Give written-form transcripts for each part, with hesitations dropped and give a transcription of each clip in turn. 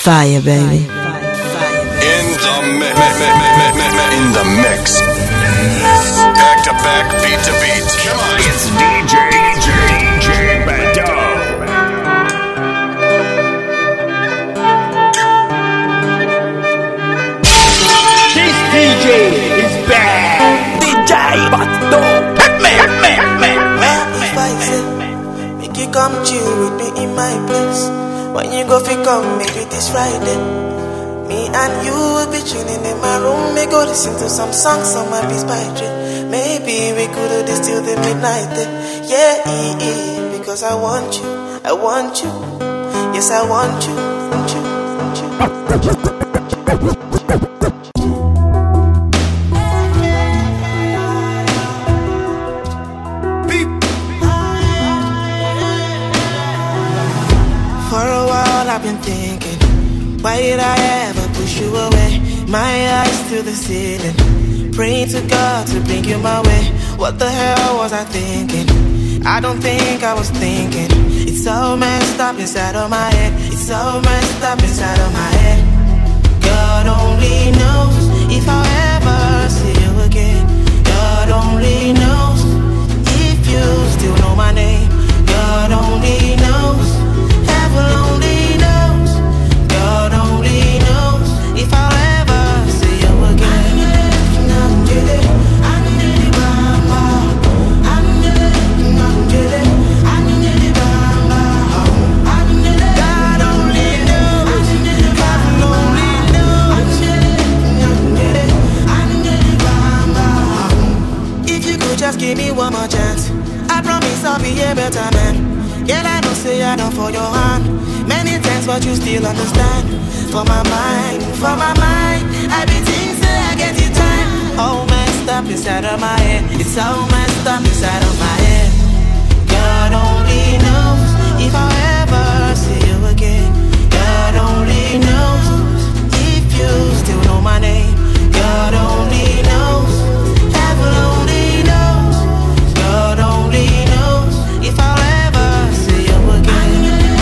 Fire, baby. In the mix. Back to back, beat to beat. Come on. It's DJ Bado. This DJ is back. DJ Bado. Hit me. If I say, make you come chill with me in my place. When you go fi come, maybe this Friday. Me and you will be chilling in my room. May go listen to some songs on my Beats by Dre. Maybe we could do this till the midnight. Yeah, because I want you. Yes, I want you. For a while I've been thinking, why did I ever push you away? My eyes to the ceiling, praying to God to bring you my way. What the hell was I thinking? I don't think I was thinking. It's so messed up inside of my head. It's so messed up inside of my head. God only knows if I'll ever see you again. God only knows if you still know my name. God only knows. Heaven only knows. God only knows if I'll ever see you again. Just give me one more chance. I promise I'll be a better man. Girl, I don't say I don't for your hand. Many times, but you still understand. For my mind, I be things that I get it time. All messed up inside of my head. It's all messed up inside of my head. God only knows if I'll ever see you again. God only knows if you still know my name. God only knows. Heaven only knows. God only knows if I'll ever see you again.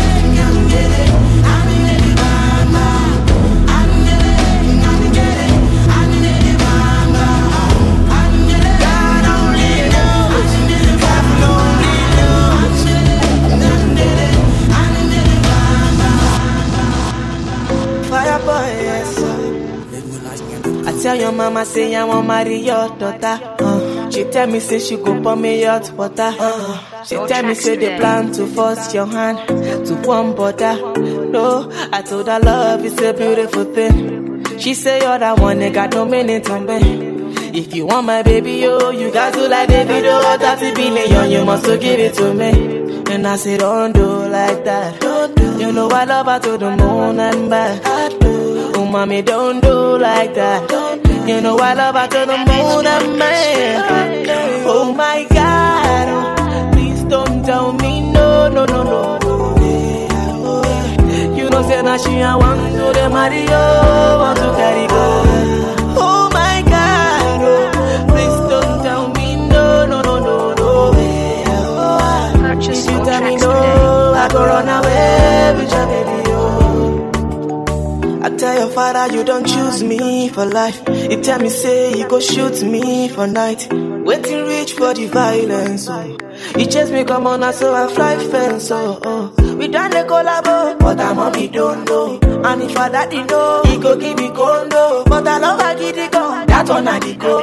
Fire boy, yes sir. I tell your mama say I want marry your daughter. She tell me say she go pour me hot water. She tell me say they plan to force your hand to one border. No, I told her love is a beautiful thing. She say you're the one that got no meaning to me. If you want my baby, you got to like David, 30 billion, you must give it to me. And I say don't do like that. You know I love her to the moon and back. Oh mommy, don't do like that. You know I love her to the moon and back. Oh my God, please don't tell me no. You know say that she I want to the Mario, want to carry go. Oh my God, please don't tell me no. If you tell me no, I go run away with your baby. I tell your father you don't choose me for life. He tell me say he go shoot me for night. Waiting reach for the violence. He chase me come on so I fly fence. We done the collabo, but our mommy don't know. And if our daddy know, he go give me condo. But I love her give the go. That one I the go.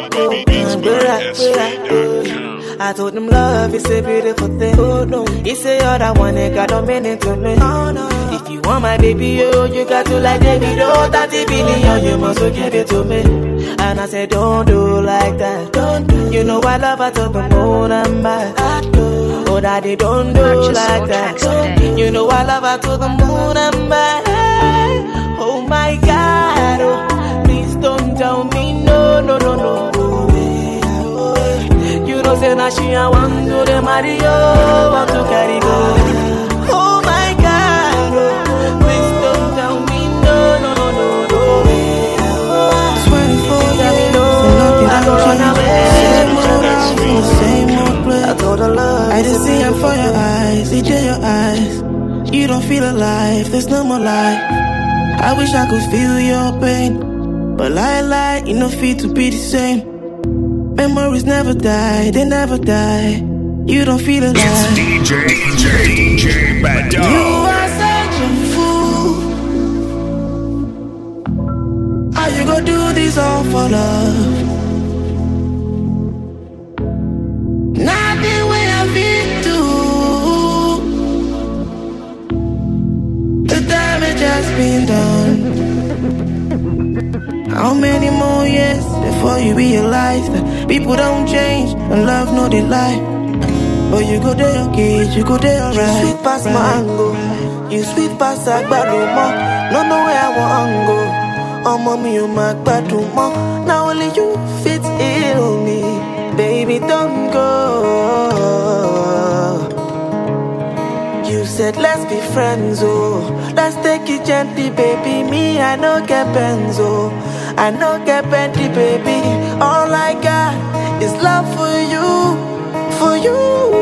I told him love is a beautiful thing. Oh no, he say you're the one that got no meaning to me. Oh no, if you want my baby, you got to like David, 30 billion, you must give it to me. And I said don't do like that. Don't do. You know I love her to the moon and back. Oh daddy, don't do like that. You know I love her to the moon and back. Oh my God, please don't tell me no. You know say that she I want to the Mario, want to carry go. Oh my God, please don't tell me no. 24 years, nothing I run away. Same old place. I told her love. I just see them for your eyes, DJ your eyes. You don't feel alive, there's no more life. I I wish I could feel your pain, but lie, you no fit to be the same. Memories never die, they never die. You don't feel alive. It's DJ Bad Dog. You are such a fool. How you gonna do this all for love? Nothing way I feel do. The damage has been done. How many more years before you realize that people don't change and love no they lie? But you go there okay, you go there alright. You sweet past mango, you sweet past agbalumo. No where I want go. Oh mommy you my agbalumo. Now only you fit heal me, baby don't go. You said let's be friends, oh. Let's take it gently, baby. Me, I no get benzo, I no get bendy, baby. All I got is love for you, for you.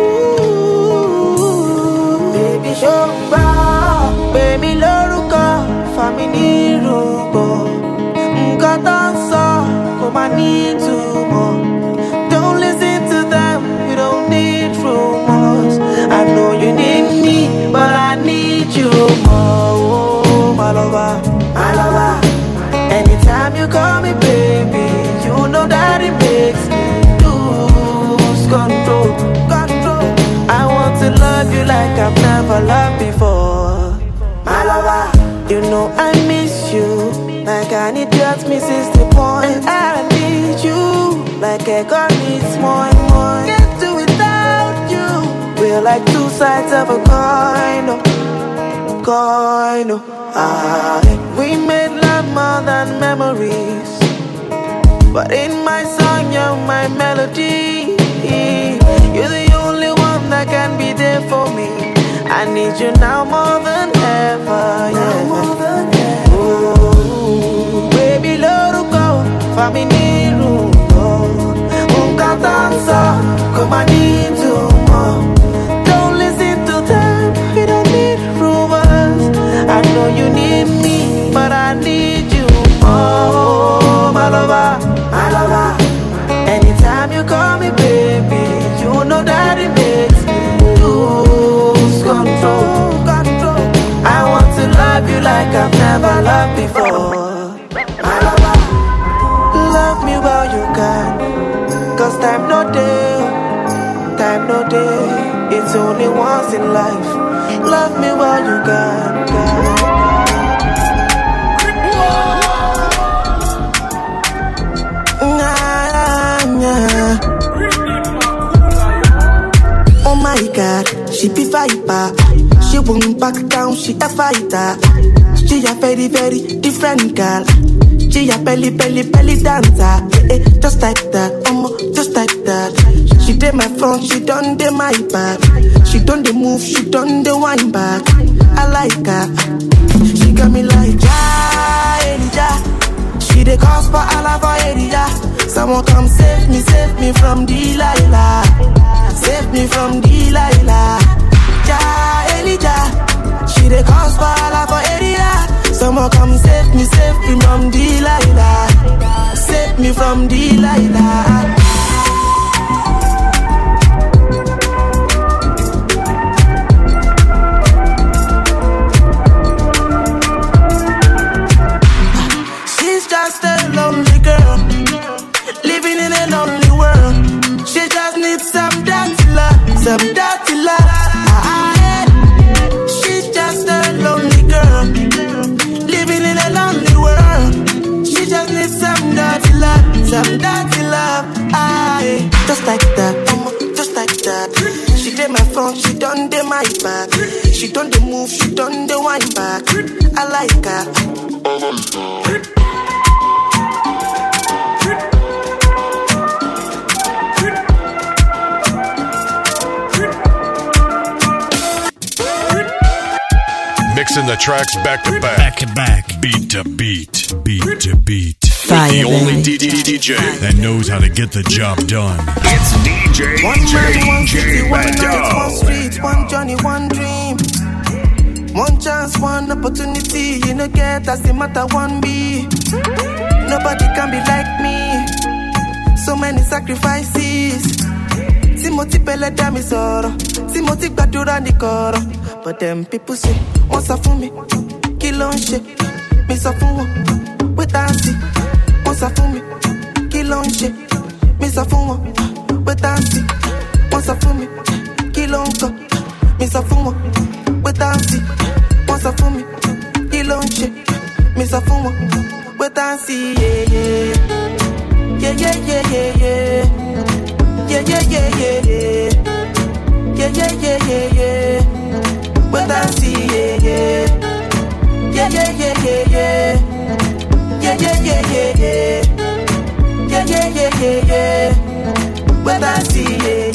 Baby, show me, baby, loruko, family rubo. Don't so, come I need to more. Don't listen to them, you don't need rumors. I know you need me, but I need you more. Oh, my lover, my lover. Anytime you call me baby, you know that it makes me lose control. I want to love you like I've never loved before. My lover, you know I miss you like an idiot misses the point. And I need you like a girl needs more and more. Can't do without you. We're like two sides of a coin. We made love more than memories, but in my song you're my melody. You're the only one that can be there for me. I need you now more than ever, yeah. Oh, baby, let go, family room, come I need you more. Don't listen to them, we don't need rumors. I know you need me, but I need you more, my lover, my lover. Anytime you call me baby, you know that it makes me lose control. I want to love you like I've never loved before. My lover, love me while you can, 'cause time no day, it's only once in life. Love me while you can. Oh my God, she be viper. She won't back down, she a fighter. She a very, very different girl. She a belly dancer. Just like that, just like that. She did my front, she done the my back. She done the move, she done the wine back. I like her. She got me like Elijah. She the cause for Allah for area. Someone come save me from Delilah. Save me from Delilah. Elijah. She the cause for Allah for area. Someone come save me from Delilah. Save me from Delilah. She's just a lonely girl, living in a lonely world. She just needs some dirty love, some dirty love. She's just a lonely girl, living in a lonely world. She just needs some dirty love, some dirty love. Just like that, just like that. She did my front, she done the my back. She done the move, she done the wine back. I like her. Mixing the tracks back to back, beat to beat, beat to beat. Fire, the only DJ that knows how to get the job done. It's DJ One Bad Dog. One street, one Johnny, one dream. One chance, one opportunity, you know get as the matter one be. Nobody can be like me. So many sacrifices. Timothy Pele dami soro, Timothy Badura ni koro. But them people say, once a for me, kill on shit. Me so for we dance. Once a for me, kill on shit. Me so for we dance. Once a for me, kill on go. Me so for we dance. Once a for me, kill on shit. Me so for we dance. Yeah yeah yeah yeah yeah yeah. Yeah, yeah, yeah, yeah, yeah. Yeah, yeah, yeah, yeah, yeah. What I see, yeah, yeah. Yeah, yeah, yeah, yeah, yeah. Yeah, yeah, yeah, yeah, yeah. Yeah, yeah, yeah, yeah, yeah. What I see, yeah.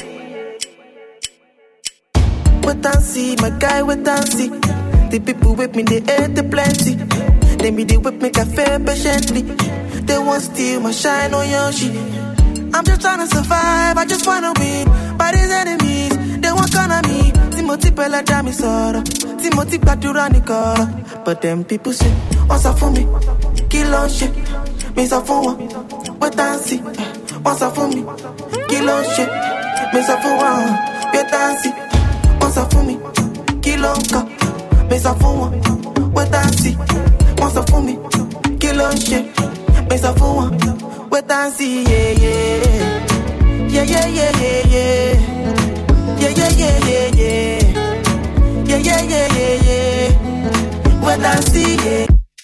What I see, my guy, what I see. The people with me, they ate the plenty. They me, they whip me cafe patiently. They won't steal my shine on your shit. I'm just trying to survive, I just wanna win. By these enemies, they won't corner me. Timothy Pele dami soro, Timothy Badura ni koro. But them people say, once a for me, kill on shit. Me so for one, we dance. Once a for me, kill on shit. Me so for one, we dance. Once a for me, kill on ka. Me so for one, we dance. Once a for me, kill on shit. Me so for one. We dance, yeah, yeah. Yeah, yeah, yeah, yeah, yeah. Yeah, yeah, yeah, yeah, yeah. Yeah, yeah, yeah, yeah, yeah. We dance, yeah.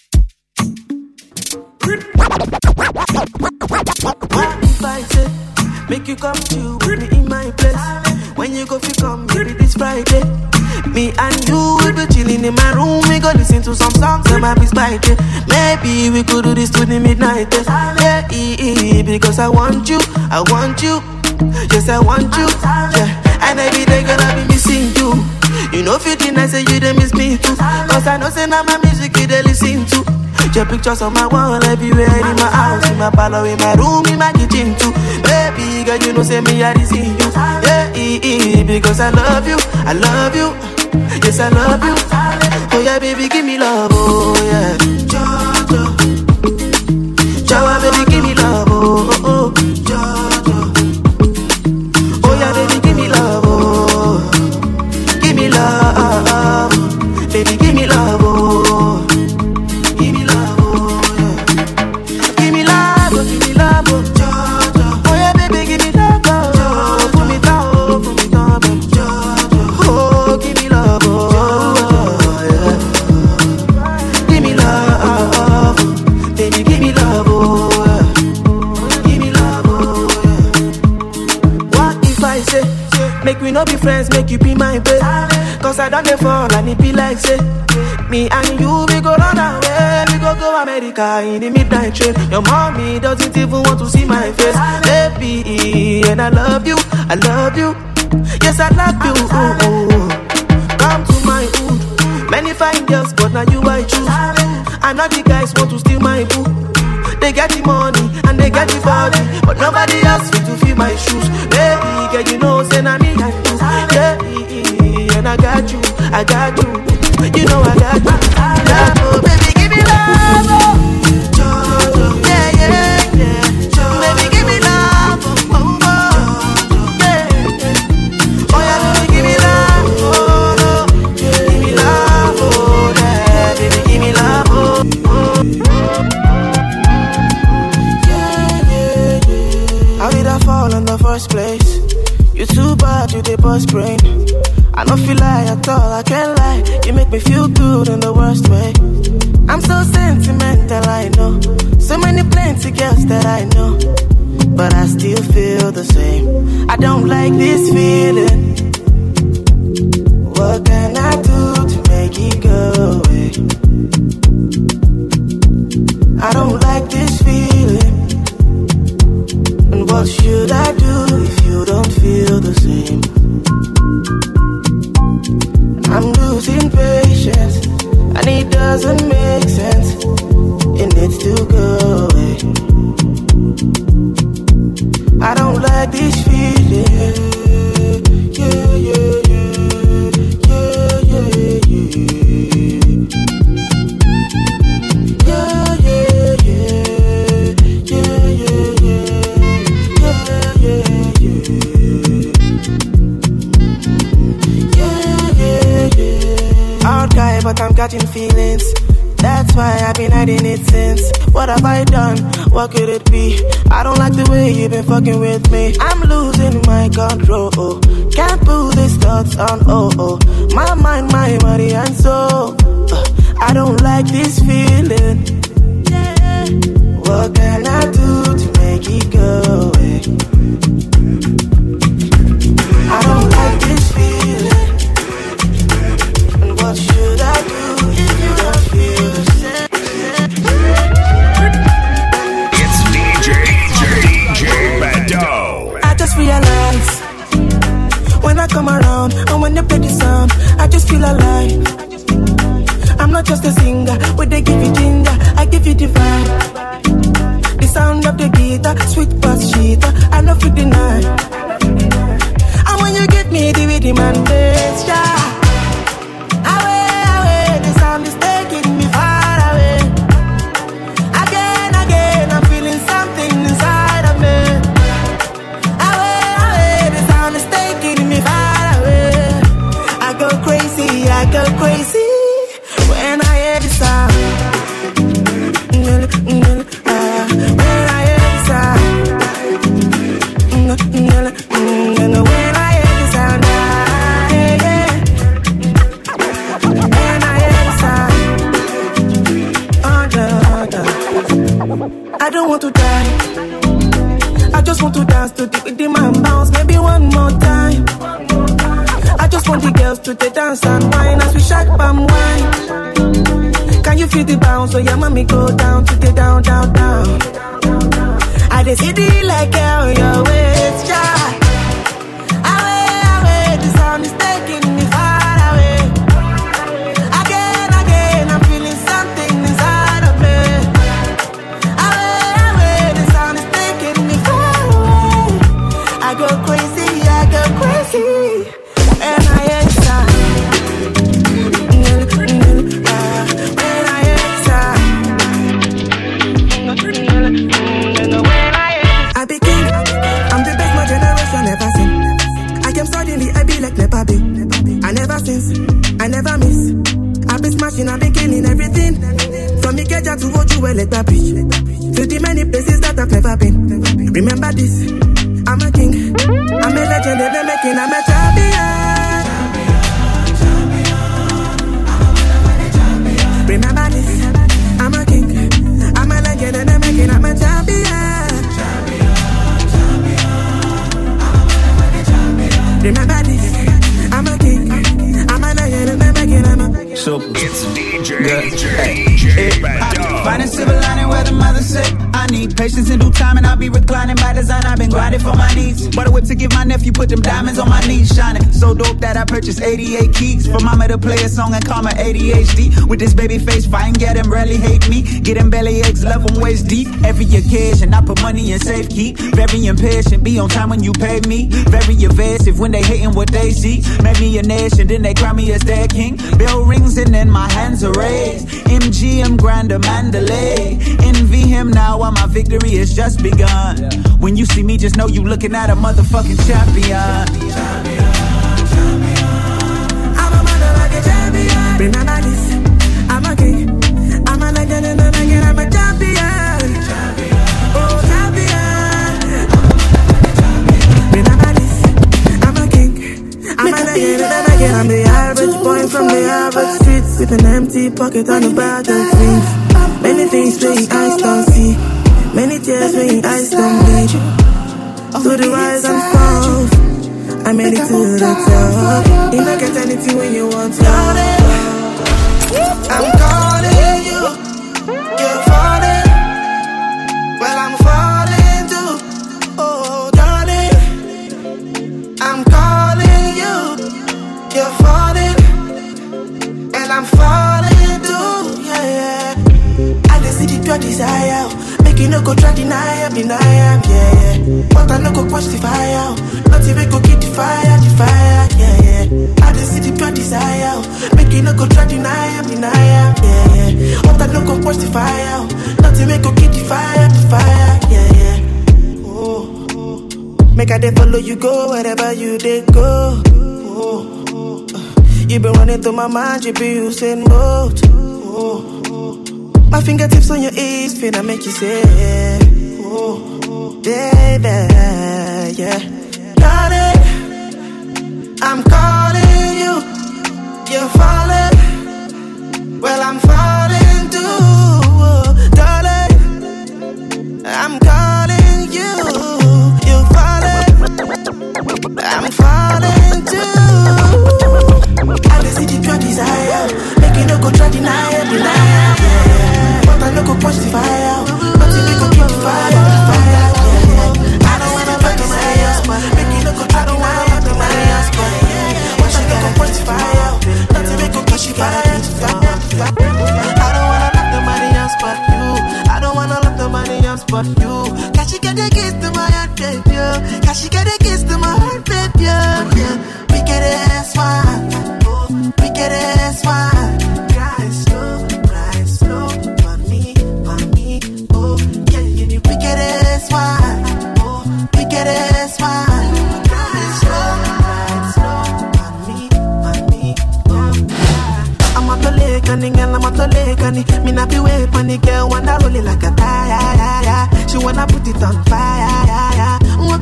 What if I say, make you come to with me in my place? When you go, if you come, maybe this Friday. Me and you will be chilling in my room. We go listen to some songs and my miss by day. Maybe we could do this to the midnight. Yeah, because I want you. I want you. Yes, I want you. Yeah, and every day gonna be missing you. You know, 15 I say you they miss me too. Cause I know say now my music you they listen to. Your pictures on my wall everywhere. In my house, in my parlor, in my room, in my kitchen too. Baby girl, you know say me I see you. Yeah, because I love you. I love you. Yes, I love you. Oh yeah, baby, give me love. Oh yeah. Jawa, baby, give me love. Oh oh. Oh yeah, baby, give me love. Oh, give me love. Baby, give me love. Oh, give me love. Oh yeah. Give me love. Oh, give me love. Oh, oh yeah, baby, give me love. Oh, put me down. Oh, put me down, baby. Oh, give me love. Oh yeah. Give me love. Baby, give me love. Oh yeah. Give me love. Oh yeah. What if I say, make we not be friends, make you be my babe? Cause I don't fall and it be like say, me and you, we go run away. We go America in the midnight train. Your mommy doesn't even want to see my face. Baby, and I love you. I love you. Yes, I love you. Come to my hood. Many fine girls, but now you I choose. I know the guys want to steal my boo. They get the money and they get the body, but nobody else fit to fill my shoes. Baby, girl, you know, say na me and you. Yeah, and I got you. You know I got you. Love, oh, baby, give me love. Oh. Yeah, yeah, yeah. Baby, give me love. Oh, oh, yeah. Oh, yeah, baby, give me love. Oh, no. Give me love. Oh, yeah, baby, give me love. Oh, oh. How did I fall in the first place? You too bad, you the boss brain. I don't feel like at all, I can't lie. You make me feel good in the worst way. I'm so sentimental, I know. So many plenty girls that I know, but I still feel the same. I don't like this feeling. What can I do to make it go away? I don't like this feeling. And what should I do if you don't feel the same? I'm losing patience, and it doesn't make sense. It needs to go away. I don't like this feeling. Yeah, yeah, yeah, yeah, yeah, yeah. why I've been hiding it since. What have I done? What could it be? I don't like the way you've been fucking with me. I'm losing my control. Can't put these thoughts on, my mind, my body and soul. I don't like this feeling. What can I do to make it go away? I don't like this feeling. And what should I do if you don't feel the same? It's DJ Bado. I just realized when I come around and when they play the sound, I just feel alive. I'm not just a singer, when they give you ginger, I give you the vibe. The sound of the guitar, sweet past cheetah, I know for the night. And when you give me the rhythm and bass, yeah. Away, the sound is taking me far away. Again, I'm feeling something inside of me. Away, the sound is taking me far away. I go crazy. When I hear the sound, when I hear the sound, when I hear the sound, when I hear the sound, I don't want to die. I just want to dance to the rhythm and bounce, maybe one more time. I just want the girls to the dance and wine as we shake palm wine. Can you feel the bounce? So your mommy go down to the down. I just see the like on your waist, yeah. Away, the sound is taking me far away. Again, I'm feeling something inside of me. Away, the sound is taking me far away. I go crazy. And I hear the sound. I be king, I'm the best my generation ever seen. I came suddenly, I be like Nepa Bee. I never since, I never miss. I be smashing, I be killing everything. From Ikeja to Ojuele, Beach, to the many places that I've never been. Remember this, I'm a king, I'm a legend, and I'm making, I'm a champion. Remember this, I'm a king, I'm a legend, and I'm making, I'm a champion. Remember this, I'm a king, I'm a legend, and I'm making, I'm a Super. It's DJ Bado. Finding silver lining where the mother said I need patience in due time, and I'll be reclining by design. I've been grinding for my needs. Bought a whip to give my nephew, put them diamonds on my knees, shining so dope that I purchased 88 keys for mama to play a song and call my ADHD. With this baby face, fine, get him, rarely hate me. Get him belly aches, love him waist deep. Every occasion, I put money in safe keep. Very impatient, be on time when you pay me. Very evasive when they hating what they see. Made me a nation, then they crown me as their king. Bell rings and then my hands are raised. MGM Grander Mandalay. Envy him now while my victory has just begun. When you see me, just know you looking at a motherfucking champion. I'm a motherfucking champion. Remember this, I'm a king, I'm a legend, and I'm a champion. Oh, champion. Remember this, I'm a king, I'm a legend, and I'm the average boy from the average streets with an empty pocket on the battlefield. Many things where your eyes don't see, many tears where your eyes don't bleed. To the rise and fall, I made it to the top. You don't get anything when you want to. I'm calling you, you're falling. Well, I'm falling too. Oh, darling, I'm calling you, you're falling. And I'm falling too, yeah. I just see the pure desire. Make you no go try deny, yeah. But I no go quench the fire. Not even go get the fire, yeah. I just see the pure desire. Make you no go try deny, yeah. But I no go quench the fire. Not even go get the fire, yeah. Oh. Make I dey follow you go wherever you dey go. Oh. You been running through my mind, you be using both. My fingertips on your hips, finna make you say, oh, baby, yeah. Darling, I'm calling you, you're falling. Well, I'm falling too, darling. I'm calling you, you're falling. I'm falling too. I just see the pure desire, make you no go try deny it, yeah. But I no go push the fire, but if you go keep the fire, yeah. I don't wanna burn the fire, make you no go try deny it, but I no go push the fire, but if you go keep the fire. I don't wanna love nobody else but you. I don't wanna love nobody else but you. Cause she get a kiss to my heart, baby. Cause she get a kiss to my heart, baby. Yeah. We get it one, we get it one. Cry slow, for me, oh yeah, we get it one, we get it one. Cry slow, for me, oh yeah. I'm a tolekani, girl, I'm a tolekani. Me not be wait on the girl, wanna roll it like a tire. She wanna put it on fire, yeah.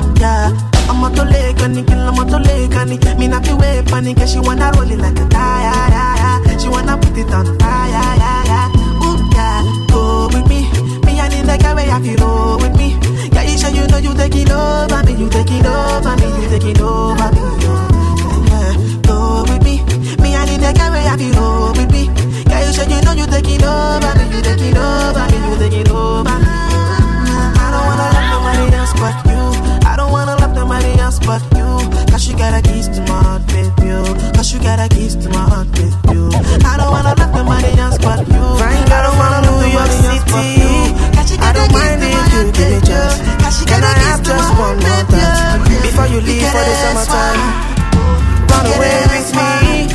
I'm a tolekani, girl, I'm a tolekani. Me not be wait on the girl, she wanna roll it like a tire. She wanna put it on fire, yeah. Ooh, yeah, go with me. Me I need the guy where you roll with me. Yeah, you sure you know you taking over me, you taking over me, you taking over me. Yeah, go with me. Me I need the guy where you roll with me. Yeah, you sure you know you taking over me, you taking over me, you taking over me. I don't wanna love nobody else but you. I don't wanna love nobody else but you. Cause you got a keys to my heart, baby. Cause you got a keys to my heart, baby. I don't wanna love nobody else but you. I don't wanna love nobody else but you. I don't mind if you give me just. Can I have just one more dance before you leave for the summertime? Run away with me.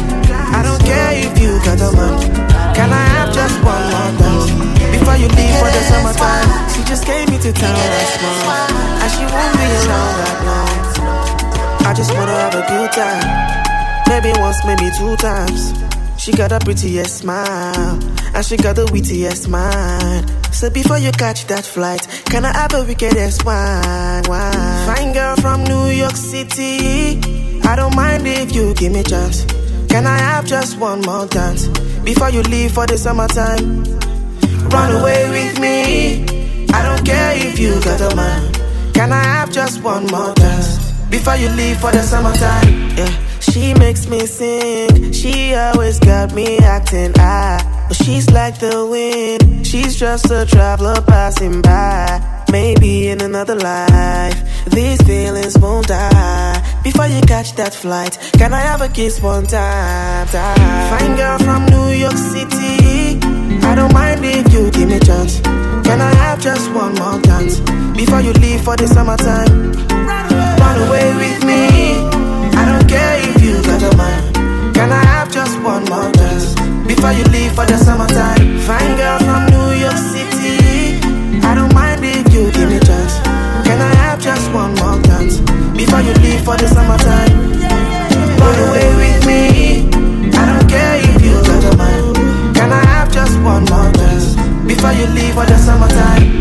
I don't care if you got a man. Can I have just one more dance before you leave for the summertime? She just came into town last month, and she won't be around that long. I just wanna have a good time, maybe once, maybe 2 times. She got a prettiest smile, and she got the wittiest mind. So before you catch that flight, can I have a wickedest wine? Fine girl from New York City, I don't mind if you give me a chance. Can I have just one more dance before you leave for the summertime? Run away with me. I don't care if you got a man. Can I have just one more dance before you leave for the summertime? Yeah. She makes me sing. She always got me acting high. But she's like the wind. She's just a traveler passing by. Maybe in another life these feelings won't die. Before you catch that flight, can I have a kiss one time? Fine girl from New York City, I don't mind if you give me a chance. Can I have just one more dance before you leave for the summertime? Run away with me. I don't care if you got a man. Can I have just one more dance before you leave for the summertime? Fine girl from New York City, I don't mind if you give me a chance. Can I have just one more dance before you leave for the summertime? Run away with me. I don't care if you got a man. Can I have just one more dance before you leave for the summertime?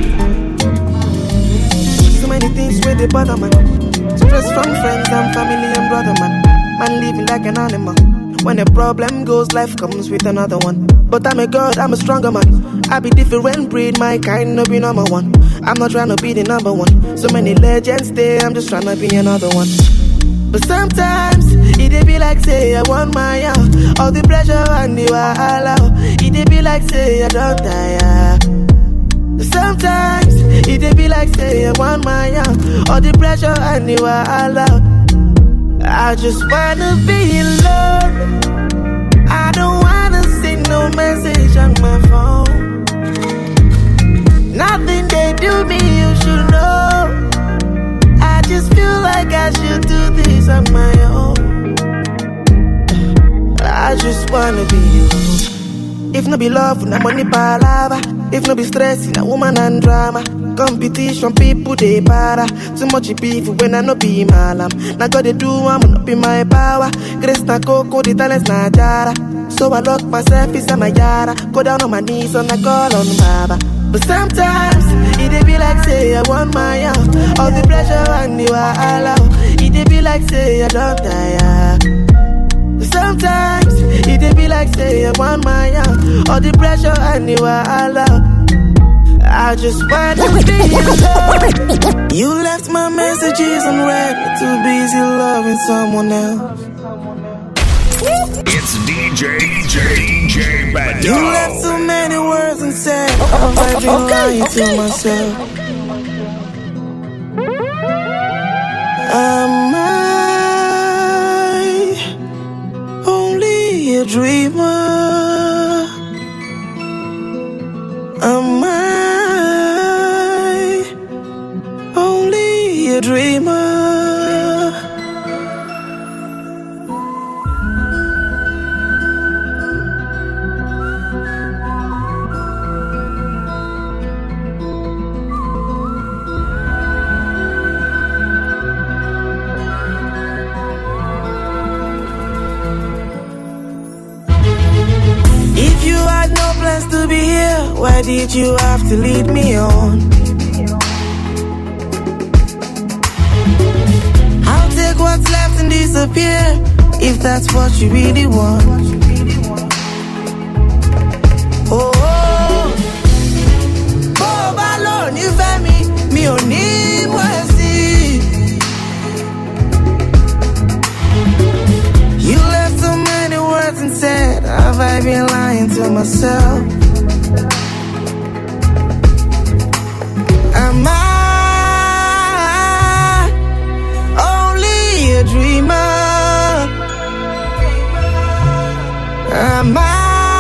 So many things where they bother man. Stress from friends and family and brother man. Man living like an animal. When a problem goes, life comes with another one. But I'm a god, I'm a stronger man. I be different breed, my kind no be number one. I'm not trying to be the number one. So many legends there, I'm just trying to be another one. But sometimes, it be like say I want my out. All the pressure and the allow. It be like say I don't tire. Sometimes, it be like say I want my out. All the pressure and the allow. I just wanna be alone. I don't wanna see no message on my phone. Nothing they do me, you should know. I just feel like I should do this on my own. I just wanna be you. If no be love, no money palava. If no be stress, no woman and drama. competition, people they para. Too much beef when I no be malam. Now God they do, I'm not be my power. Grace na coco, the talents na jara. So I lock myself inside my yara. Go down on my knees and I call on Baba. But sometimes, it be like say I want my out. All the pressure and you are allowed. It be like say I don't tire. Sometimes, it be like say I want my out. All the pressure and you are allowed. I just want to be alone. You left my messages unread. Too busy loving someone else. It's DJ Bado. You left so many words unsaid. I've been lying to myself. Am I only a dreamer? Am I only a dreamer? To be here, why did you have to lead me on? I'll take what's left and disappear, if that's what you really want. Oh, oh, balon, you fed me only mercy. You left so many words and said, have I been lying to myself? Am I only a dreamer? Am I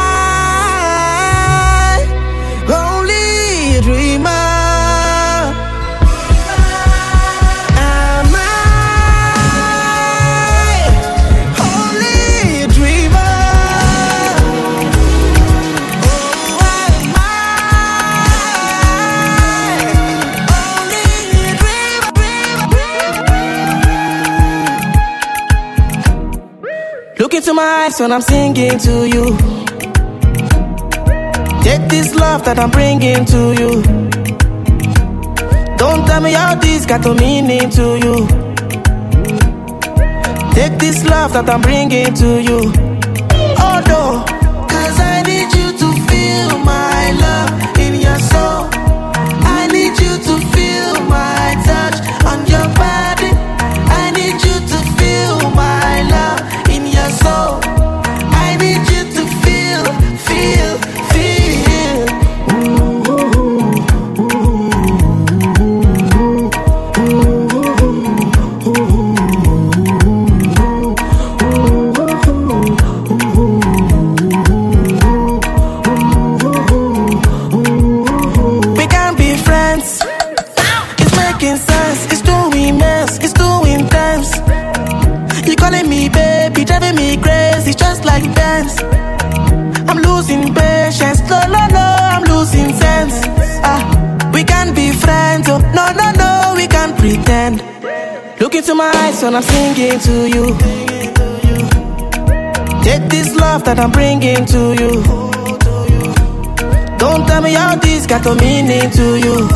only a dreamer? Am I only a dreamer? Look into my eyes when I'm singing to you. Take this love that I'm bringing to you. Don't tell me how this got a meaning to you. Take this love that I'm bringing to you. Oh no, 'cause I need you to feel my love in your soul. I need you to feel my touch on your body. I need you to feel my love in your soul. I need you to feel, feel, feel. We can be friends. It's making sense. It's too immense. It's too intense. You calling me baby, driving me crazy, just like dance. I'm losing patience, no, no, no, I'm losing sense. We can be friends, oh, no, no, no, we can't pretend. Look into my eyes when I'm singing to you. Take this love that I'm bringing to you. Don't tell me how this got a meaning to you.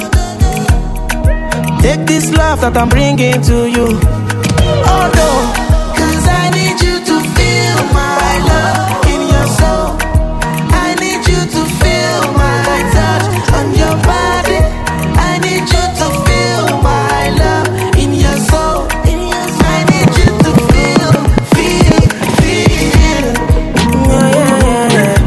Take this love that I'm bringing to you. Oh no, 'cause I need you to feel my love in your soul. I need you to feel my touch on your body. I need you to feel my love in your soul. I need you to feel, feel, feel. Yeah, yeah, yeah, yeah.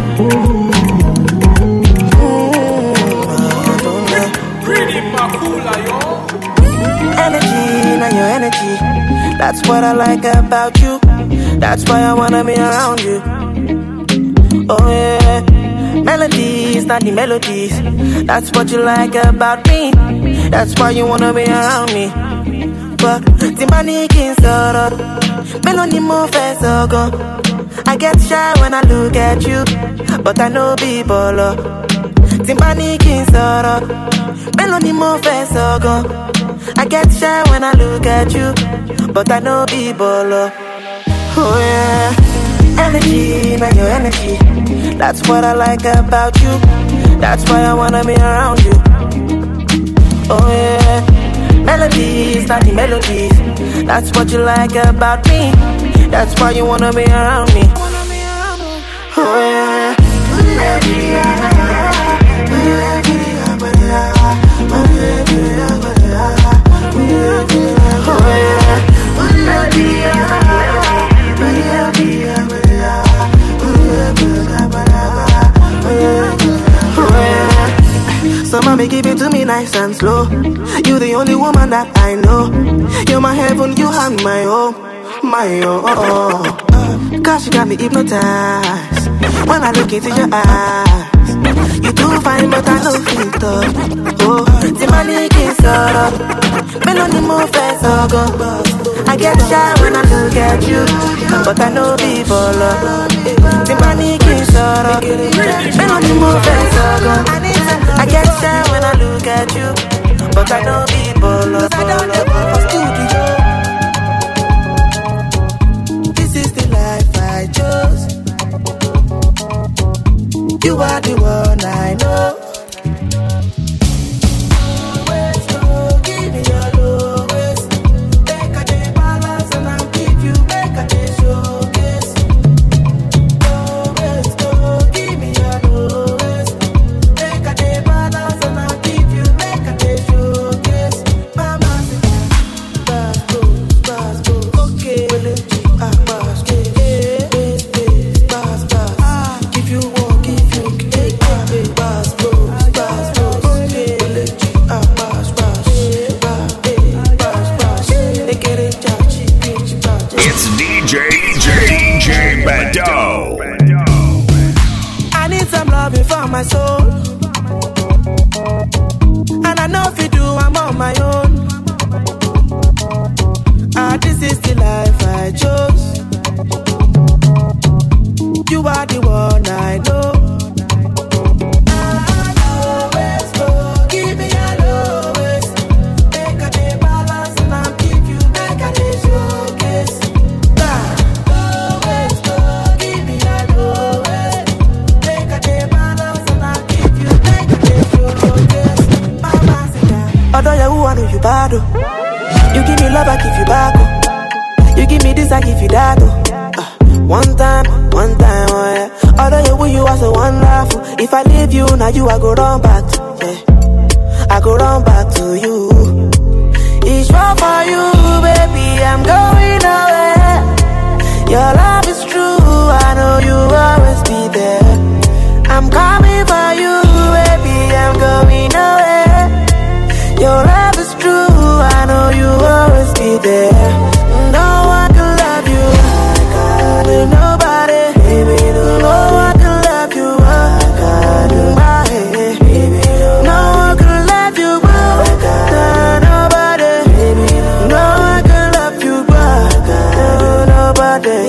Energy, now your energy. That's what I like about you. That's why I wanna be around you. Oh yeah, melodies, not the melodies. That's what you like about me. That's why you wanna be around me. But the money can sort of melody more fast go. I get shy when I look at you, but I know people. Timbani king soro, melody mo face ogo. I get shy when I look at you, but I know be bolo. Oh yeah, energy, man, your energy. That's what I like about you. That's why I wanna be around you. Oh yeah, melodies, not the melodies. That's what you like about me. That's why you wanna be around me. Oh yeah. So mommy, give it to me nice and slow. You the only woman that I know. You're my heaven, you are my home, my own. Cause you got me hypnotized. When I look into your eyes, you do fine, but I know fit up. Oh, Timbani king soro, melody mo face ogo. I get shy when I look at you, but I know people love. Timbani king soro, melody mo face ogo. I get shy when I look at you, but I know people love. I don't ever for studio. This is the life I chose. You are the one I know. My soul, and I know if you do, I'm on my own. This is the life I chose. You are the one I know. You give me love, I give you back. You give me this, I give you that. One time, oh yeah. Although you are so wonderful. If I leave you, now you I go run back to, yeah. I go run back to you. It's wrong for you, baby, I'm going away. Your love is true, I know you always be there. I'm coming for you, baby, I'm going away. Your love is true, I know you always be there. No one can love you like I do. Nobody, baby, no one can love you like I do. Baby, no one can love you like I do. Nobody, baby, no one can love you like I do. Nobody,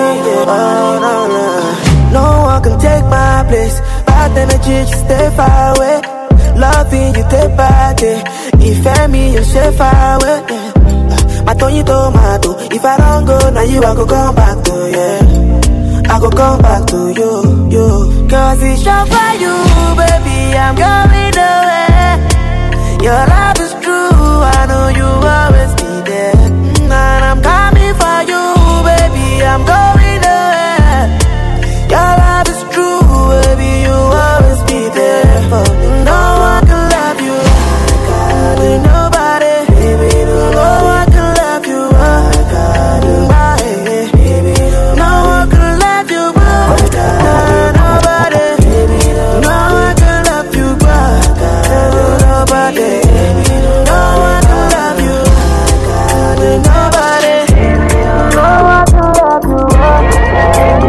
no one can take my place. Bad energy, just stay far away. Loving you day by day. If I me, you say far away, yeah. I told you tomato. If I don't go, now you I go come back to, yeah. I go come back to you. Cause it's short for you, baby, I'm going away. Your love is true, I know you always be there. And I'm coming for you, baby, I'm going away. Your love is true, baby, you always be there. No one can love you like I do. Nobody, baby, no one can love you like I do. Baby, no one can love you like I do. Nobody, baby, no one can love you like I do. Nobody, no one can love you like I do. Nobody, no one can love you like I do.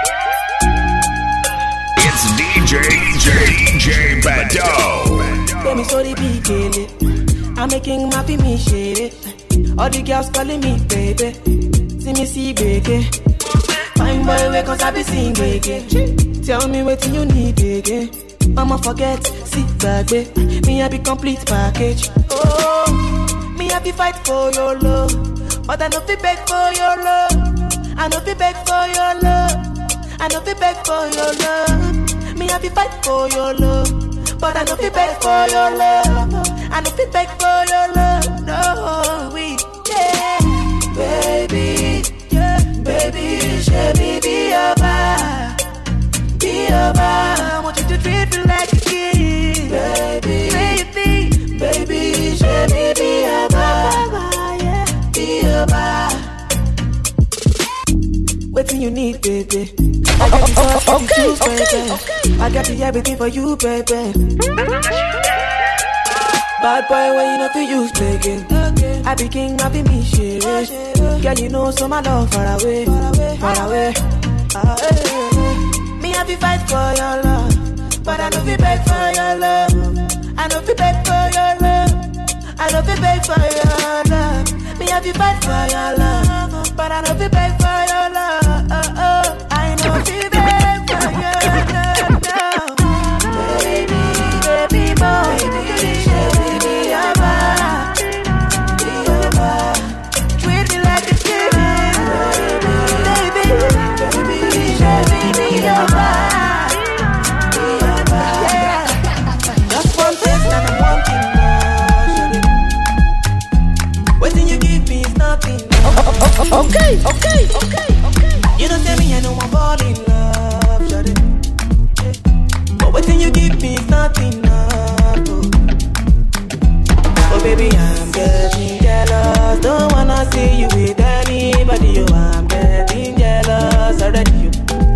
It's DJ Bado. Me sorry, big girl. I'm making my me shade. All the girls calling me baby. See me see baby. Fine boy, wake cause I be sing baby. Tell me what you need again. I'ma forget, sit back, babe. Me I be complete package. Oh, me I be fight for your love, but I no fi beg for your love. I no fi beg for your love. I no fi beg for your love. Me I be fight for your love, but I no fi beg for your love. I no fi beg for your love. No, we yeah, baby, yeah, baby, should me be your vibe. Be your vibe. I want you to treat me like a kid, baby, baby, should me be your vibe, yeah, be your vibe. What do you need, baby? I got the sauce, got the juice, baby. I got the everything for you, baby. Bad boy, when you know to use, baby. I be king, I be me, shit. Girl, you know, so my love far away, far away. Me, I be fight for your love, but I know fi beg for your love. I know fi beg for your love. I know fi beg for your love. Me, I be fight for your love, but I know fi beg for your love. I know fi beg for your love. Baby, baby boy, baby, be your vibe, be your vibe. Treat me like a kid, baby, baby, be your vibe, be your vibe. Yeah, just one thing and I'm wanting more. What you give me is nothing. Okay. You don't tell me I know I'm fall in love, shawty. But what you give me is nothing. Oh baby, I'm getting jealous. Don't wanna see you with anybody. Oh, I'm getting jealous already.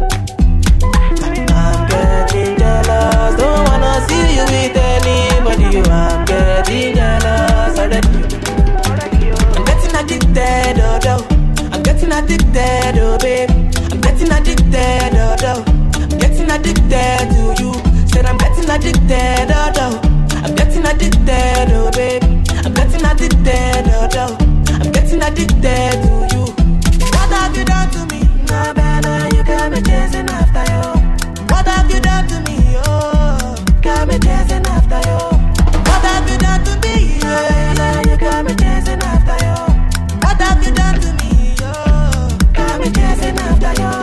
I'm getting jealous. Don't wanna see you with anybody. Oh, I'm getting jealous already. I'm getting addicted, oh, I'm getting addicted, oh babe. I'm getting addicted, oh, I'm getting addicted to you. Said I'm getting addicted, oh, I'm getting addicted, oh babe. I'm getting addicted, oh, I'm getting addicted to you. What have you done to me? No better, you got me chasing after you. What have you done to me? Oh, got me chasing after you. What have you done to me? Yeah, you got me chasing after you. What have you done to me? Oh, got me chasing after you.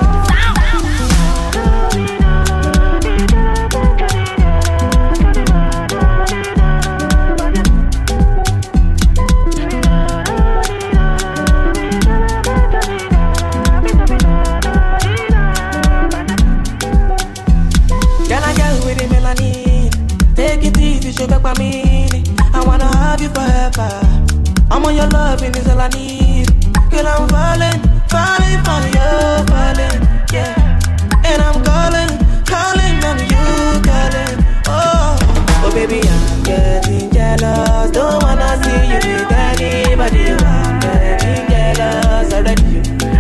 I wanna have you forever. I'm on your loving is all I need. Girl, I'm falling for you, falling, yeah. And I'm calling on you, calling. Oh baby, I'm getting jealous. Don't wanna see you with anybody. I'm getting jealous already.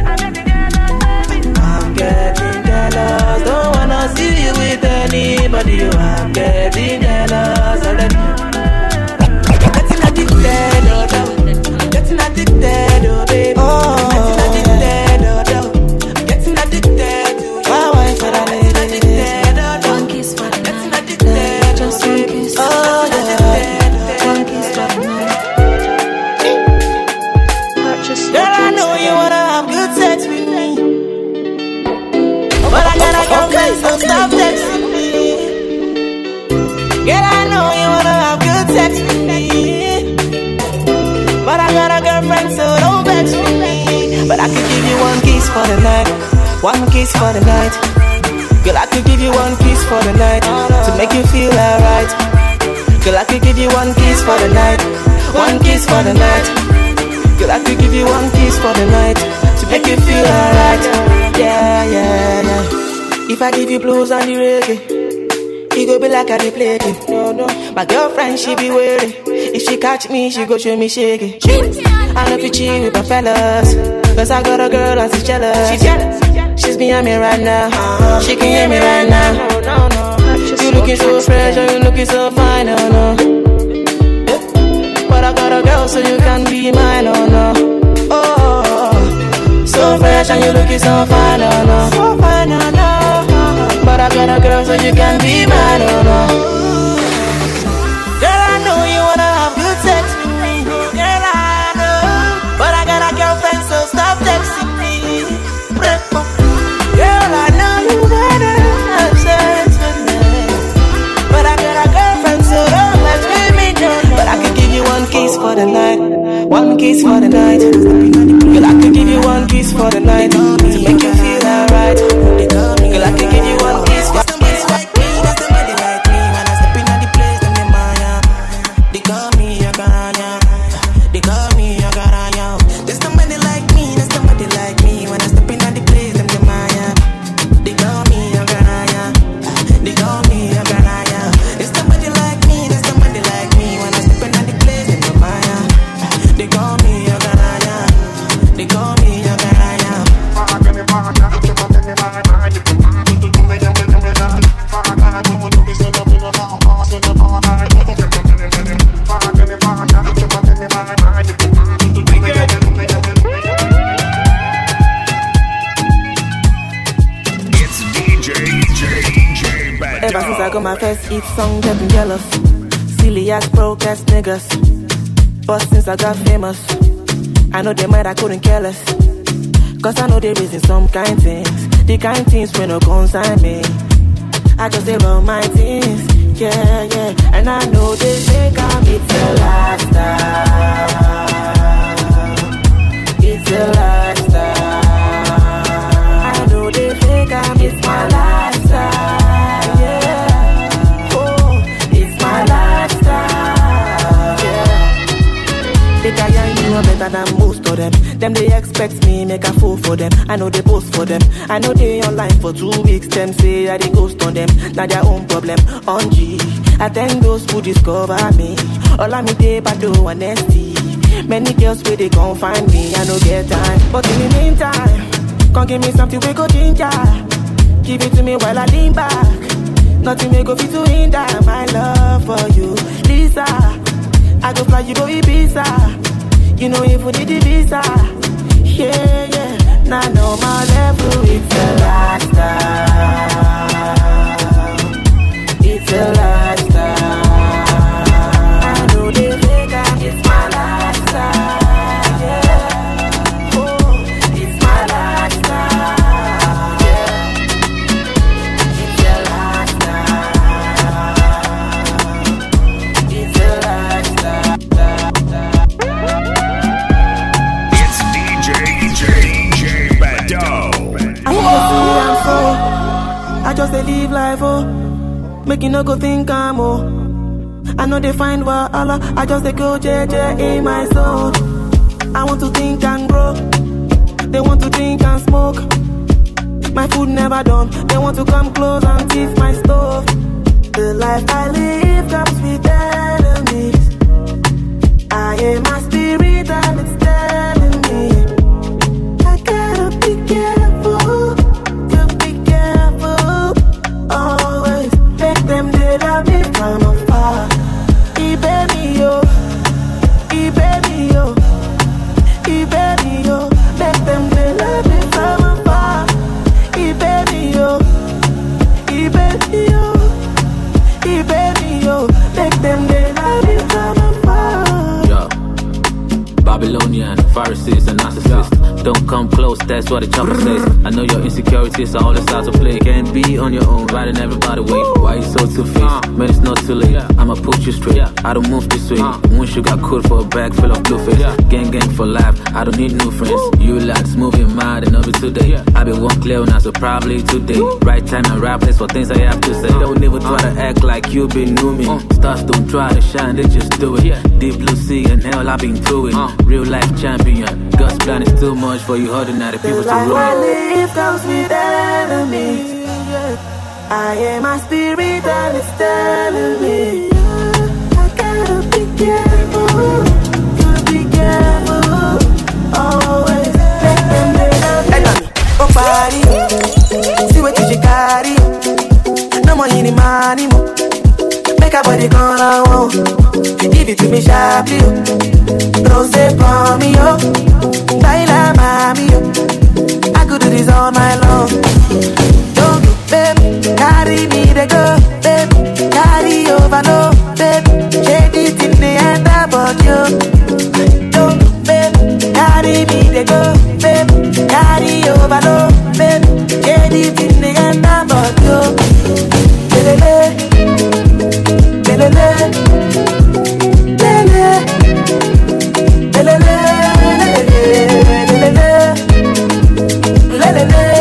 I'm getting jealous. Don't wanna see you with anybody. I'm getting jealous already. Getting addicted, oh baby. Oh, getting addicted, oh, getting addicted to you. Why for that lady? One kiss for the night. Just one kiss. Oh yeah. One kiss for the night. Girl, I know you wanna have good sex with me, but I gotta go back, so stop texting me. Girl, I know you wanna have good sex with me, but I got a girlfriend, so don't vex with me. But I could give you one kiss for the night, one kiss for the night. Girl, I could give you one kiss for the night to make you feel alright. Girl, I could give you one kiss for the night, one kiss for the night. Girl, I could give you one kiss for the night to make you feel alright. Yeah. If I give you blues and the reggae, it go be like I dey play it. No. My girlfriend, she be waiting. If she catch me, she go show me shaky. I love you cheat with my fellas, cause I got a girl and she's jealous. She's behind me right now. She can hear me right now. You looking so fresh and you looking so fine, oh no. But I got a girl, so you can be mine, oh no. Oh, so fresh and you looking so fine, oh no. But but I got a girl so you can be mine, oh no. Girl, I know you wanna have good sex with me. Girl, I know, but I got a girlfriend, so stop texting me. Girl, I know you wanna have sex with me, but I got a girlfriend, so don't mess with me, no. But I can give you one kiss for the night, one kiss for the night. Girl, I can give you one kiss for the night to make you feel alright. Girl, I can give you one kiss for the night. Somebody like me, when I step in the place, them they maya. They call me a garanya. They call me a garanya. There's somebody like me, there's somebody like me. When I step in the place, them they maya. They call me a garanya. They call me a garanya. There's somebody like me, there's somebody like me. When I step in the place, them they maya. They call me a garanya. They call me a garanya. It's DJ Bad Ever since I Dog. got my first hit song, they've been jealous. Silly ass broke ass niggas. But since I got famous, I know they might I couldn't care less. Cause I know they raising some kind things. The kind things when no consign me. I just say run my things. Yeah, yeah. And I know they think I'm it's a lifestyle. It's a lifestyle. I know they think I'm it's my lifestyle. Yeah. Oh, it's my lifestyle. Yeah. They can you are better than most of them. Them they expect me make a fool for them. I know they post for them. I know they online for 2 weeks. Them say I they ghost on them. Now their own problem. On G, I thank those who discover me. All I me day but do honesty. Many girls where they gon' find me. I know get time, but in the meantime, come give me something we go ginger. Give it to me while I lean back. Nothing may go fit to hinder my love for you, Lisa. I go fly you go Ibiza. You know if we did the visa. Yeah, yeah. Now I know my level. It's a lifestyle. It's a lifestyle. I know they think it's my lifestyle. Yeah. Oh, it's my lifestyle. Yeah. It's a lifestyle. It's a lifestyle. It's DJ Bad Dog. I just say live life, oh. Make you no go think I'm, oh. I know they find Allah. I just say go JJ in my soul. I want to think and grow. They want to drink and smoke. My food never done. They want to come close and teeth my stove. The life I live comes with enemies. I am my spirit and it's telling me I gotta be careful. Always make them they love me from afar. Baby yo, baby yo, baby yo. Make them they love me from afar. Baby yo, baby yo, baby yo. Make them they love me from afar. Yo, Babylonian, Pharisees and narcissists. Don't come close, that's what the chopper says. I know your insecurities are all the start to play. Can't be on your own, riding everybody way. Why you so two-faced? Man, it's not too late. I'ma put you straight, I don't move this way. One sugar coat for a bag full of blue face. Gang for life, I don't need new friends. You lads moving mad and over today. I been one clear now, so probably today. Right time and right place for things I have to say. Don't ever try to act like you been new me. Stars don't try to shine, they just do it. Deep blue sea and hell, I've been through it. Real life champion. God's plan is too much for you ordinary people to run. The life I run. live comes with enemies. I am my spirit and it's telling me I gotta be careful. Gotta be careful. Always make them love me. Oh party, see what you carry. No money in money mo. Make a body gone on. Give it to me sharply. Don't say for me yo. Baila mami yo. I could do this all night long. Don't do baby. carry me they go, babe. Carry over, no, babe. Shade it in the end about you. No, babe. Carry me they go, babe. Carry over, no, babe. Shade it in the end about you. Lelele, lelele, lelele, lelele, lelele, lelele.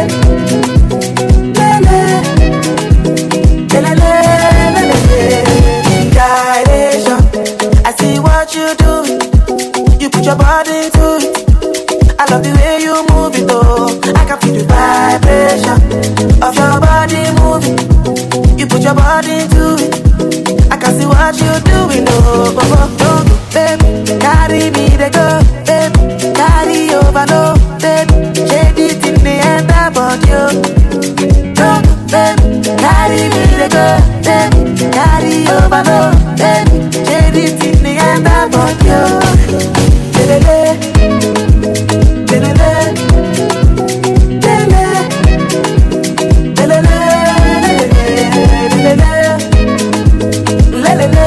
I see what you do. You put your body into it. I love the way you move it, oh. I can feel the vibration of your body moving. You put your body into it. I can see what you're doing, oh. Babe, carry me, they go, babe. Carry over, no, babe. Shade it in the end about you. No, babe, carry me, they go, babe. Carry over, no, babe. Shade it in the end about you. Lelele, lelele, lelele, lelele, lelele, lelele,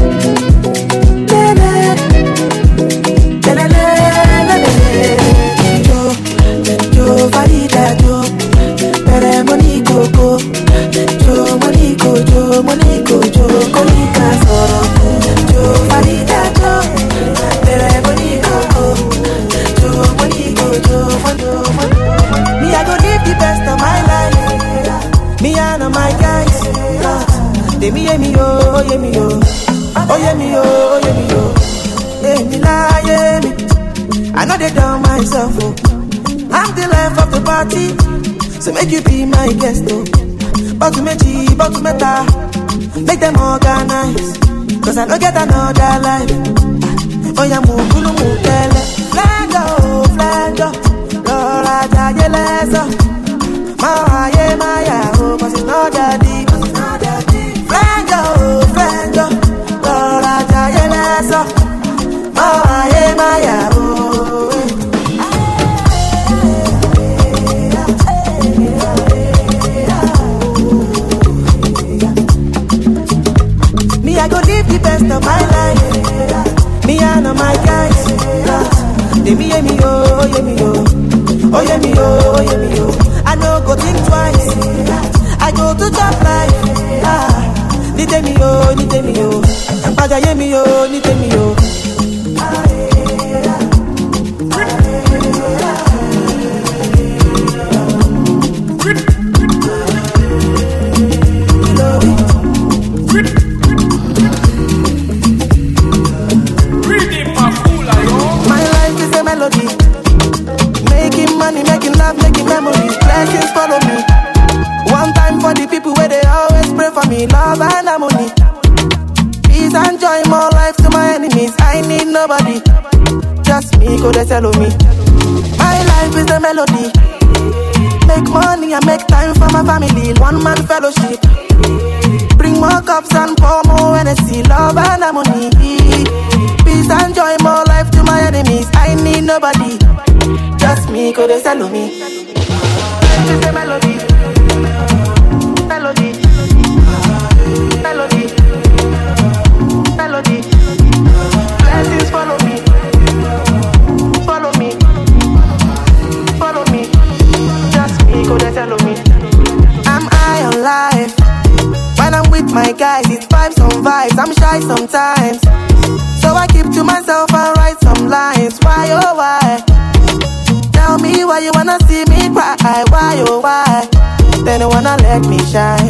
Jo, Farida, Jo, Pere Monico, Jo, Monico, Jo, Konika Soro, Jo, Farida, Jo, Pere Monico, Jo, Monico, Jo. Me, I go live the best of my life. Me and my guys. They me, oh, yeah, me, oh. Oh, yeah, me, oh, yeah, me, oh. Yeah, me, nah, yeah, me. I know they done myself, oh. I'm the life of the party, so make you be my guest, oh. Boku meta, make them organize, cause I don't get another life. Oh yeah, mukulu mukele, flango, Lora jayeleso, Maya, oh, cause it's not that deep. Flango, Lora jayeleso, Maya, oh. I go live the best of my life. Me and my guys. They me, oh, yeah, me, oh. Oh, yeah, me, oh, yeah, me, oh. I no go think twice. I go to top life. Need me, oh. Maja, yeah, me, oh, need me, oh. Making money, making love, making memories. Blessings follow me. One time for the people where they always pray for me. Love and harmony. Peace and joy, more life to my enemies. I need nobody. Just me, go they tell me. My life is a melody. Make money and make time for my family. One man fellowship. Bring more cups and pour more energy. Love and harmony. Peace and joy, more life to my enemies. I need nobody. Just me, go they tell me. It's a melody. Melody. Blessings follow me. Just me, go they tell me. I'm high on life. When I'm with my guys, it's vibes on vibes. I'm shy sometimes, so I keep to myself and write some lines. Why, oh why? Tell me why you wanna see me cry. Why, oh why? Then you wanna let me shine.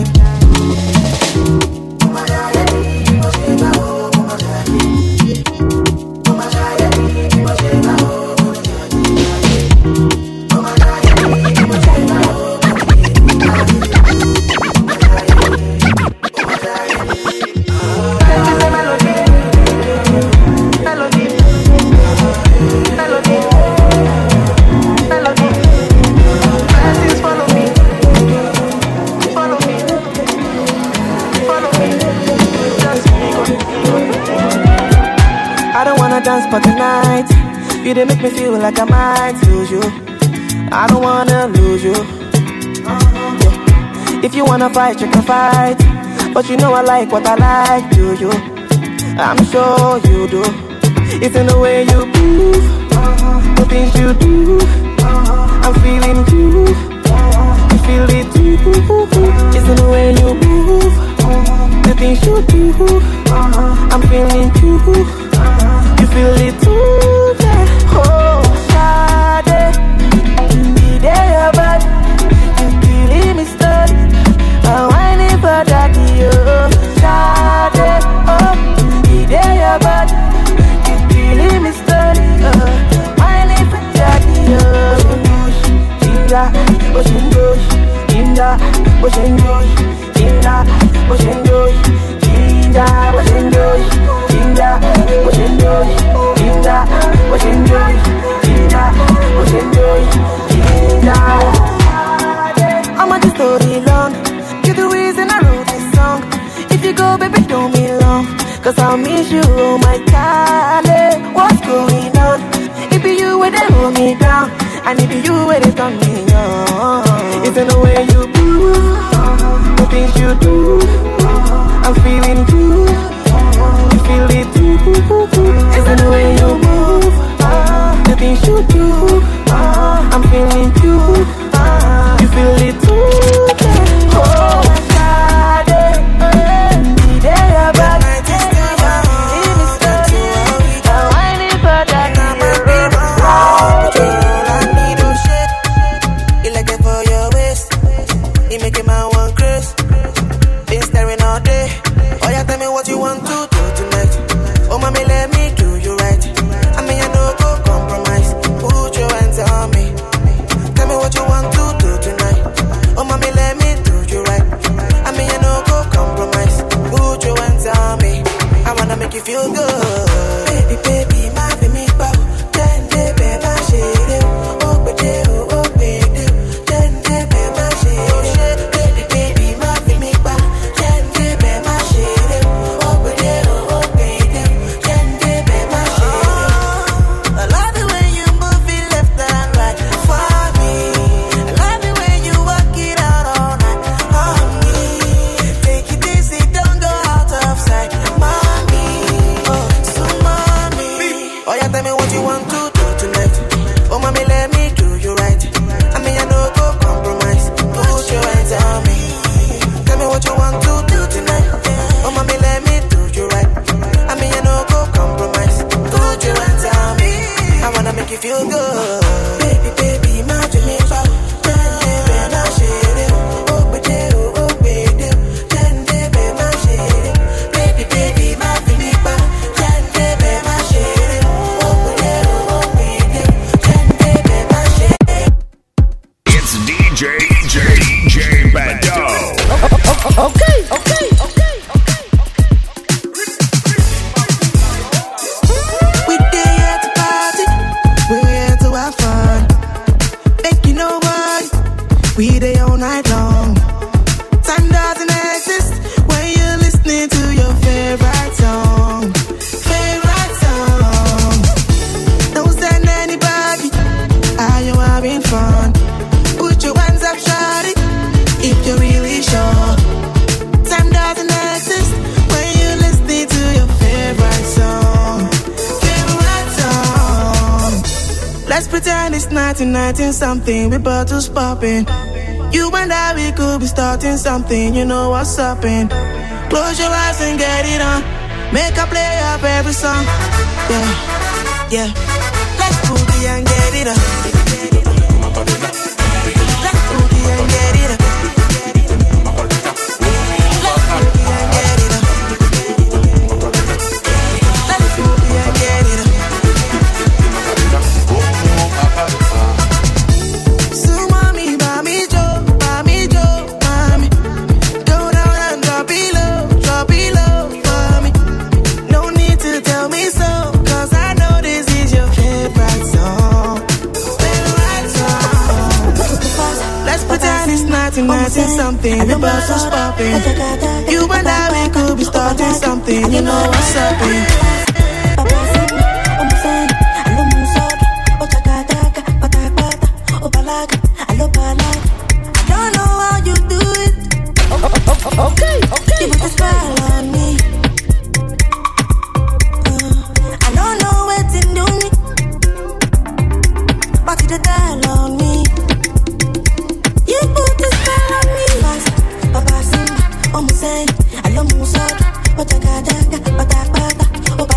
Dance for tonight, you didn't make me feel like I might lose you. I don't wanna lose you. Yeah. If you wanna fight, you can fight. But you know I like what I like, do you? I'm sure you do. It's in the way you move, the things you do. I'm feeling you, you feel it too. It's in the way you move, the things you do. I'm feeling you, you feel it too. Yeah. Oh, Sade, be there, but you feeling me stuck. I want it for daddy, oh, Sade, oh, be there, but you feeling me stuck. Want it for daddy, oh. Inda, Oshindosh, Inda, Oshindosh, Inda, Oshindosh, Inda, Oshindosh, Inda, Oshindosh, Inda, Oshindosh, Inda, Oshindosh, Inda. I'm on the story long. You're the reason I wrote this song. If you go, baby, don't be long. Cause I'll miss you, oh my darling. What's going on? It be you where they hold me down. And it be you where they turn me on. It's in the way you move, the things you do. I'm feeling you, you feel it too. It's in the way you move, the things you do. I'm feeling you, you feel it too. Oh, Sade, be there, but what you want to do tonight? Oh, mommy, let me do you right. I mean, I know go compromise. Put your hands on me. Tell me what you want to do tonight. Oh, mommy, let me do you right. I mean, I know go compromise. Put your hands on me. I wanna make you feel good. Baby, baby, my baby, bow. Then they baby, my shade. Oh, baby, oh, baby. Then they baby, my shade. Baby, baby, my baby, bow. Then they baby, my shade. You feel good, baby, baby, my dream is out. Then they be my shade, oh baby, then they be my shade, baby, baby, my dream is out. Then they be my shade, oh baby, then they be my shade. It's DJ Bado. Okay. We day at the party. We're here to have fun. Make you know what? We day all night long. Time doesn't exist when you're listening to your favorite song. Don't send anybody. Are you having fun? Put your hands up, shawty, if you're really sure. Time doesn't exist when you're listening to your favorite song. Let's pretend it's 1990 something, with bottles popping. You and I, we could be starting something, you know what's up in. Close your eyes and get it on. Make a play of every song. Yeah. Let's boogie and get it on. Let's boogie and get it on. Let's boogie and get it on. Let's boogie and get it on. Something, the bus was popping. You and I, we could be starting something. You know what's up in. I don't know how you do it.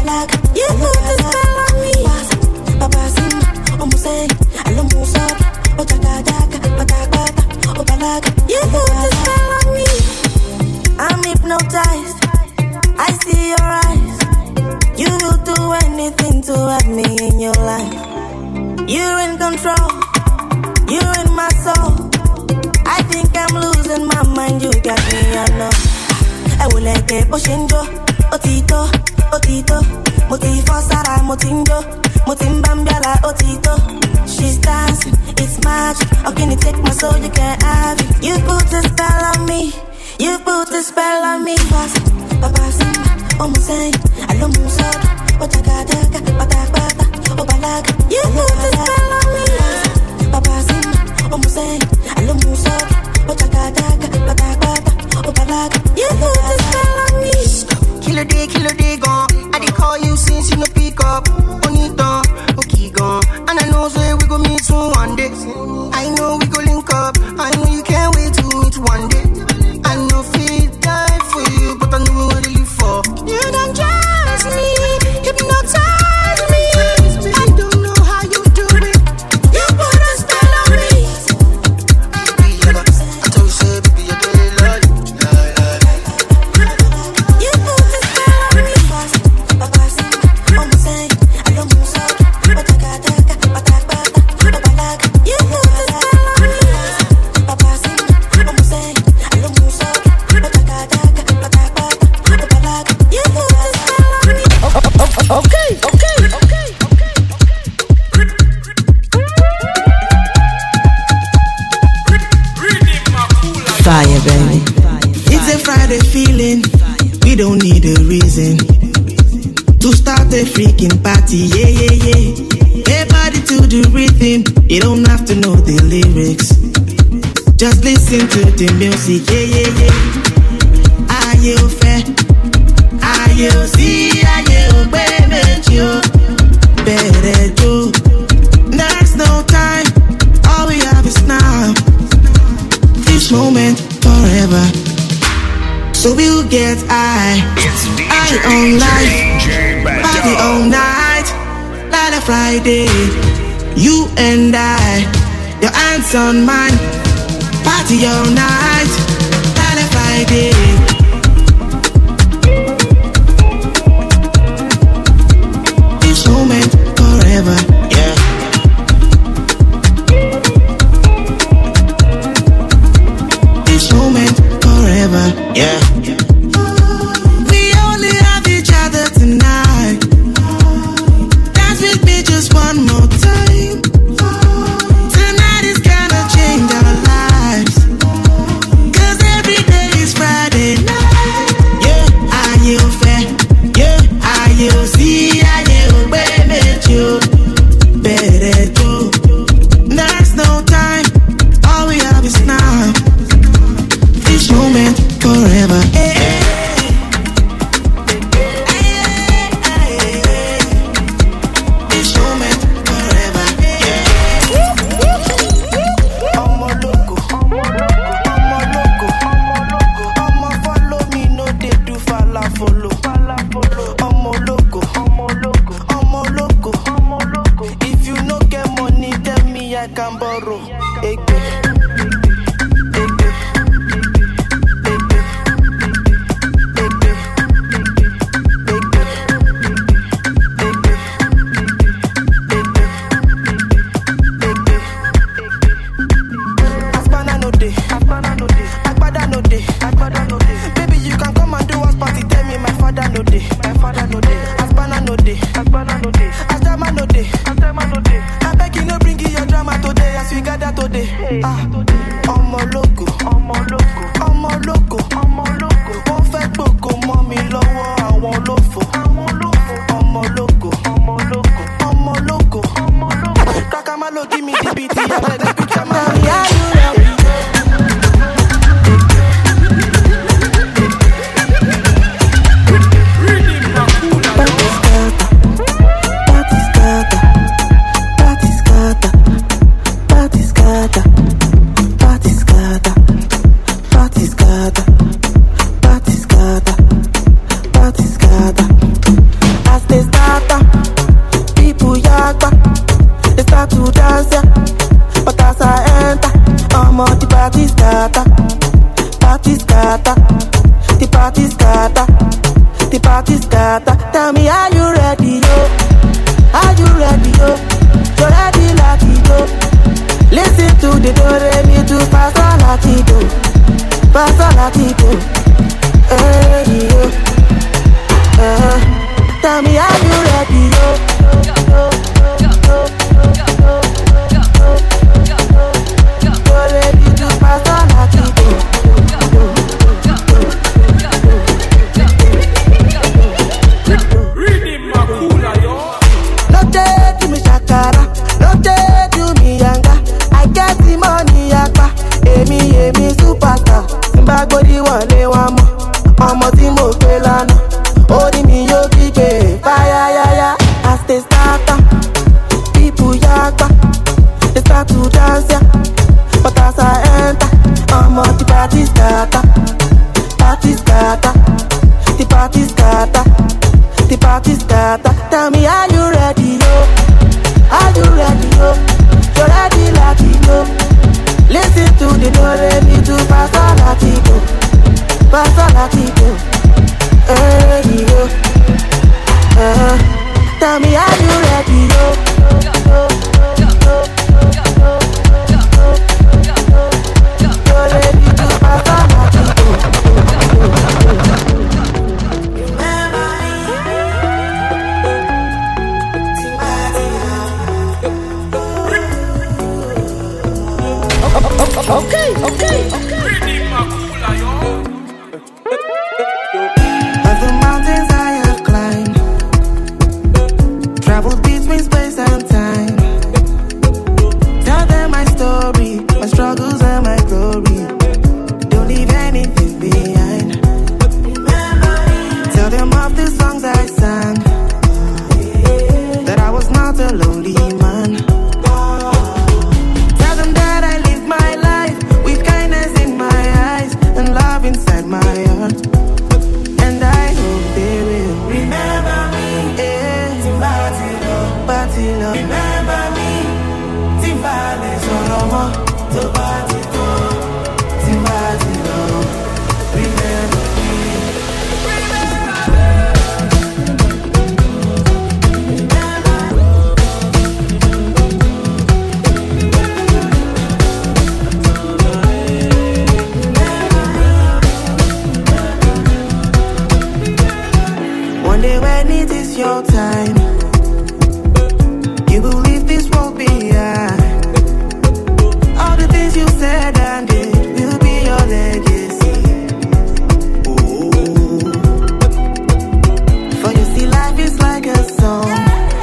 Obalaga, you put a spell on me. Papa Simba, Omusei, Alomusoki, Otakadaka, Patakata, Obalaga, you put a spell on me. I'm hypnotized, I see your eyes. You will do anything to have me in your life. You're in control, you're in my soul. I think I'm losing my mind, you got me, I know. I will like it, Oshinjo, Otito, Otito, Motifo Sara, Motinjo, Motimbambala, Otito. She's dancing, it's magic. How can you take my soul, you can't have it. You put a spell on me, you put a spell on me. Papa Simba, Omusei, Alomusoki, Otakadaka, Patakata, Obalaga. You put a spell on me. Papa Simba, Omusei, Alomusoki, Otakadaka, Patakata, Obalaga. You put a spell on me. Killer day gone. I did call you since you no pick up. Bonito, okay gone. And I know say we go meet soon one day. I know we go link up. I know you can't wait to meet one day. I know fit die for you, but I know what you live for. You don't trust me, hypnotize me. I don't know how you do it. You put a spell on me. Baby, I told you say, baby, I don't love you. You put a spell on me. Papa Simba, Omusei, Alomusoki, Otakadaka, Patakata, Obalaga. You put a spell on me. Papa Simba, Omusei, Alomusoki, Otakadaka, Patakata, Obalaga. You put a spell on me. Okay. Fire, baby. It's a Friday feeling. We don't need a reason to start a freaking party. Yeah. Everybody to the rhythm. You don't have to know the lyrics. Just listen to the music. Yeah. Are you fair? Are you see? Are you baby? Better do. There's no time. All we have is now. This moment forever. So we'll get high. It's High all night. DJ Party all Bado. night. Light a Friday. You and I. Your hands on mine. Party all night. Light a Friday. This moment forever. Yeah. This moment forever. Yeah. We only have each other tonight. Dance with me just one more time. Tonight is gonna change our lives. 'Cause every day is Friday night. Yeah, are you fair? Yeah, are you see? Are you baby? You better do. There's no time. All we have is now. This moment forever. This moment forever. I'm a loco. I'm a follow me, no they do follow. I'm a loco. If you no get money, tell me I can borrow. Egbe. Aspana no dey. Agbada no dey. Baby, you can come and do us party. Tell me my father no dey. Aspana no dey. Ajama no dey. I beg you no bring your drama today as we gather today. I'm a loco. Wọ́n fẹ́ gbòkó mọ́ mi lọ́wọ́ àwọn olófò. I'm a loco. Kakamalo give me the beat, yeah, let me put my are you ready, yo? You're ready to pass on like it, no take me shakara, no take me yanga. I get the money yakpa, emi superstar. Simba godi wale wamo, ọmọ tí mo gbé lánàá. Orí mi yóò kígbe fire yaya. As they start up, people yakpa, they start to dance ya. But as I enter, ọmọ the party scatter, party scatter, the party scatter. The party starter. Tell me, are you ready, yo? Are you ready, yo? You're ready, like it, yo. Listen to the do-re-mi to pass-a-latico, pass-a-latico. Hey, yo. Tell me, are you ready, yo? You're ready to pass-a-latico. Okay. Of the mountains I have climbed, traveled between space and time. Tell them my story, my struggles and my glory. Don't leave anything behind. Tell them of the songs I sang, that I was not a lonely man. Tell them that I live my life with kindness in my eyes and love inside my heart. And I hope they will remember me. Timbatilo, Batilo. Remember me. Timbale Solomo, Tobatito, Timbatilo. Remember me. One day when it is your time, you will leave this world behind. All the things you said and did will be your legacy. Ooh. For you see, life is like a song.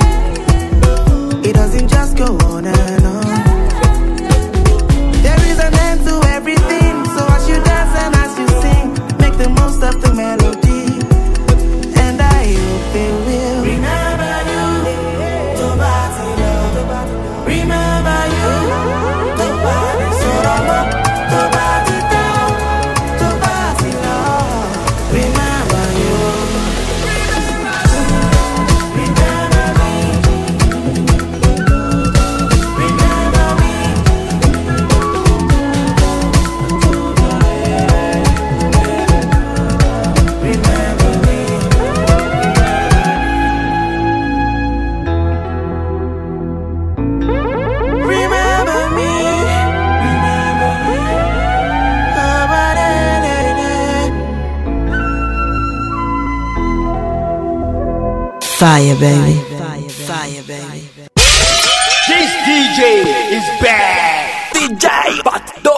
It doesn't just go on and on. There is an end to everything, so as you dance and as you sing, make the most of the melody. And I hope they will remember you, Tobatilo. Remember you, Tobatilo. Tobatito, Tobatilo. Remember you. Remember me. Remember me. Remember me. Remember me. Remember me. Fire, baby. Fire, baby. This DJ is bad. DJ Bato.